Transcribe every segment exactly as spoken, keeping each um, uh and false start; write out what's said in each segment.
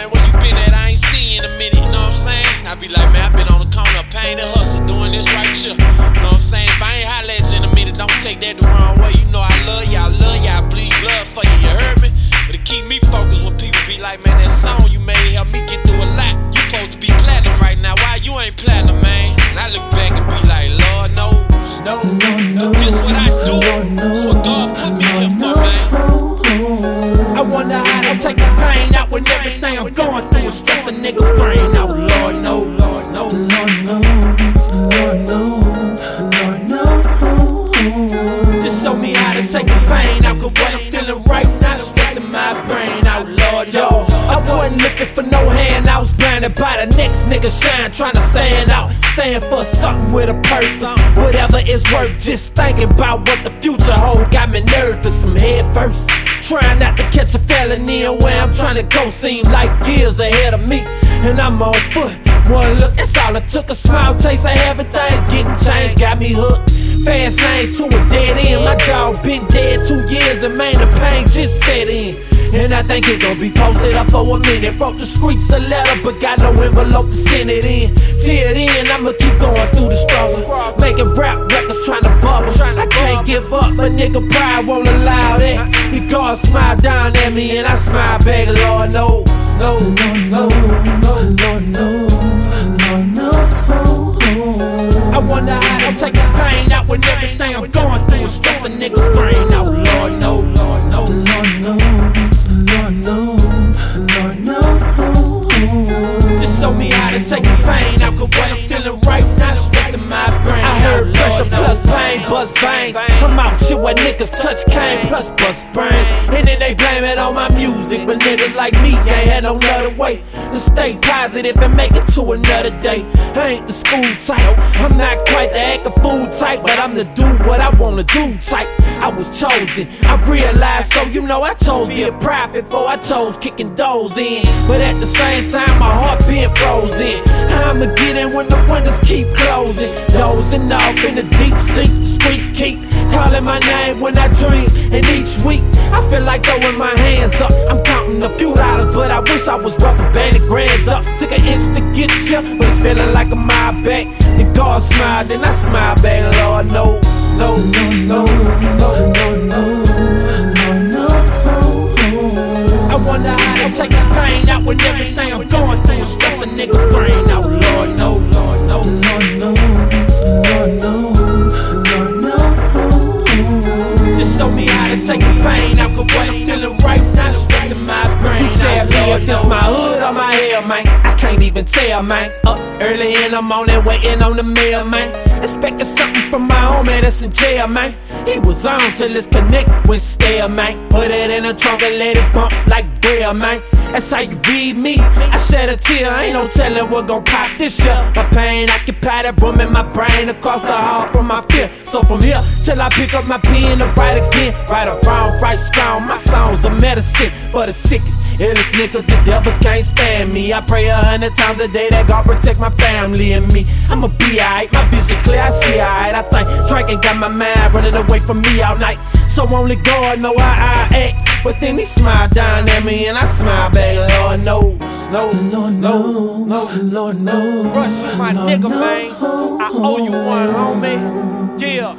man, where you been at? I ain't seen you in a minute, you know what I'm saying? I be like, man, I been on the corner, pain and hustle, doing this right here. You know what I'm saying? If I ain't holla at you in a minute, don't take that the wrong way. You know I love you, I love you, I bleed blood for you, you heard me? But it keep me focused when people be like, man, that song you made help me get through a lot. You supposed to be platinum right now, why you ain't platinum, man? And I look back and be like, Lord knows, no, cause this what I do, it's what God put me here for, man. I wonder how to take the pain out when everything I'm going through is stress a nigga's brain out. Lord no, Lord no, Lord no, Lord no, Lord no. Just show me how to take the pain out, cause what I'm feeling right now is stressing my brain out. Lord yo, I wasn't looking for no handouts, blinded by the next nigga shine, trying to stand out, stand for something with a purpose. Whatever it's worth, just thinking about what the future hold got me nervous. I'm head first, trying not to catch a felony, and where I'm trying to go seem like years ahead of me. And I'm on foot, one look, that's all it took. A small taste of everything's getting changed, got me hooked. Fast lane to a dead end. My dog been dead two years and man, the pain just set in. And I think it gon' be posted up for a minute. Wrote the streets a letter, but got no envelope to send it in. Till then, I'ma keep going through the struggle, making rap records, trying to bubble. I can't give up, but nigga pride won't allow that. He God smile down at me and I smile back. Lord knows, no, no, no, Lord knows, Lord knows. I wonder how to take the pain out when everything I'm going through is stress a nigga's brain out. Lord no, Lord no, Lord no, Lord no, Lord no. Just show me how to take the pain out, cause what I'm feeling right now is stressing my brain. I heard pressure plus pain, bust veins. I'm out shit where niggas touch cane plus bust brains. And then they blame it on my music, but niggas like me ain't had no other way to stay positive and make it to another day. I ain't the school type, I'm not quite the act a fool type, but I'm the do what I wanna do type. I was chosen, I realized, so you know I chose being private before I chose kicking doors in. But at the same time, my heart been frozen. I'ma get in when the windows keep closing. Dozing off in the deep sleep, the streets keep calling my name when I dream. And each week, I feel like throwing my hands up. I'm counting a few dollars, but I wish I was rubber banded grands up. Took an inch to get you, but it's feeling like a mile back. And God smiled, and I smile back. Lord knows, no, no, no, no, no, no. I wonder how to take the pain out when everything I'm going through is stress a nigga's brain out. Lord no, Lord no, Lord no, Lord no, Lord no. Just show me how to take the pain out, cause what I'm feeling right now is stressing my brain. You tell me if this my hood or my hell, man, I can't even tell, man. Up early in the morning, waiting on the mail, man. Expecting something from my homie that's in jail, man. He was on till his connect went stale, man. Put it in a trunk and let it bump like braille, man. That's how you read me. I shed a tear, ain't no telling what gon' pop this year. My pain occupied that room in my brain across the hall from my fear. So from here till I pick up my pen and write again. Right or wrong, right strong, my songs are medicine for the sickest, illest nigga. The devil can't stand me. I pray a hundred times a day that God protect my family and me. I'ma be alright, my vision clear, I see alright. I think drinking got my mind running away from me all night. So only God know how I act. But then he smiled down at me and I smiled back. Lord knows, no, Lord no, no, Lord no. Rush you, my Lord nigga, no. man. I owe you one, homie. Yeah.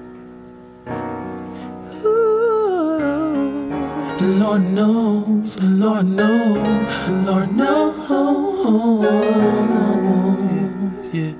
Lord knows, Lord knows, Lord knows. Yeah.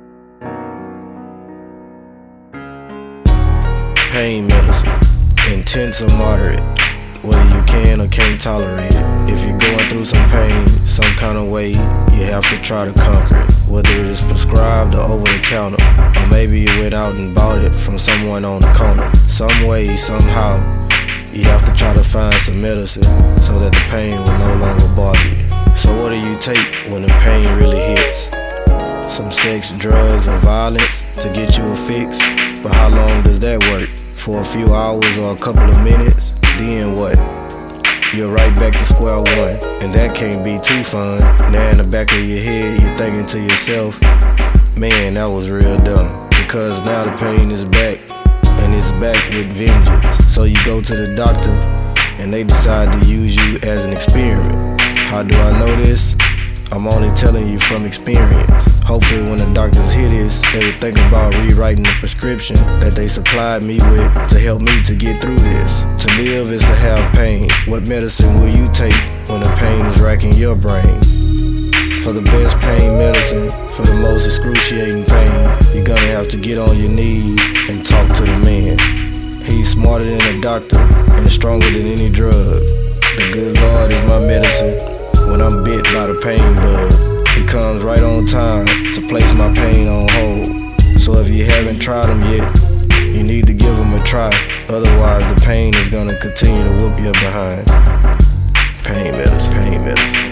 Pain medicine, intense or moderate, whether you can or can't tolerate it. If you're going through some pain, some kind of way, you have to try to conquer it. Whether it is prescribed or over the counter, or maybe you went out and bought it from someone on the corner. Some way, somehow, you have to try to find some medicine so that the pain will no longer bother you. So what do you take when the pain really hits? Some sex, drugs, or violence to get you a fix? But how long does that work? For a few hours or a couple of minutes? Then what? You're right back to square one, and that can't be too fun. Now in the back of your head, you're thinking to yourself, man, that was real dumb. Because now the pain is back, and it's back with vengeance. So you go to the doctor, and they decide to use you as an experiment. How do I know this? I'm only telling you from experience. Hopefully when the doctors hear this, they would think about rewriting the prescription that they supplied me with to help me to get through this. To live is to have pain. What medicine will you take when the pain is racking your brain? For the best pain medicine, for the most excruciating pain, you're gonna have to get on your knees and talk to the man. He's smarter than a doctor and stronger than any drug. The good Lord is my medicine when I'm bit by the pain bug. He comes right on time to place my pain on hold. So if you haven't tried him yet, you need to give him a try. Otherwise the pain is gonna continue to whoop you behind. Pain medicine, pain medicine.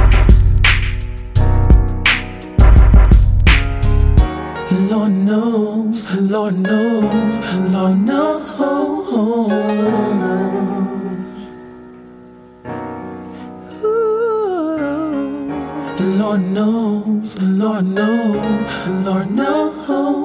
Lord knows, Lord knows, Lord knows. Lord knows, Lord knows, Lord knows.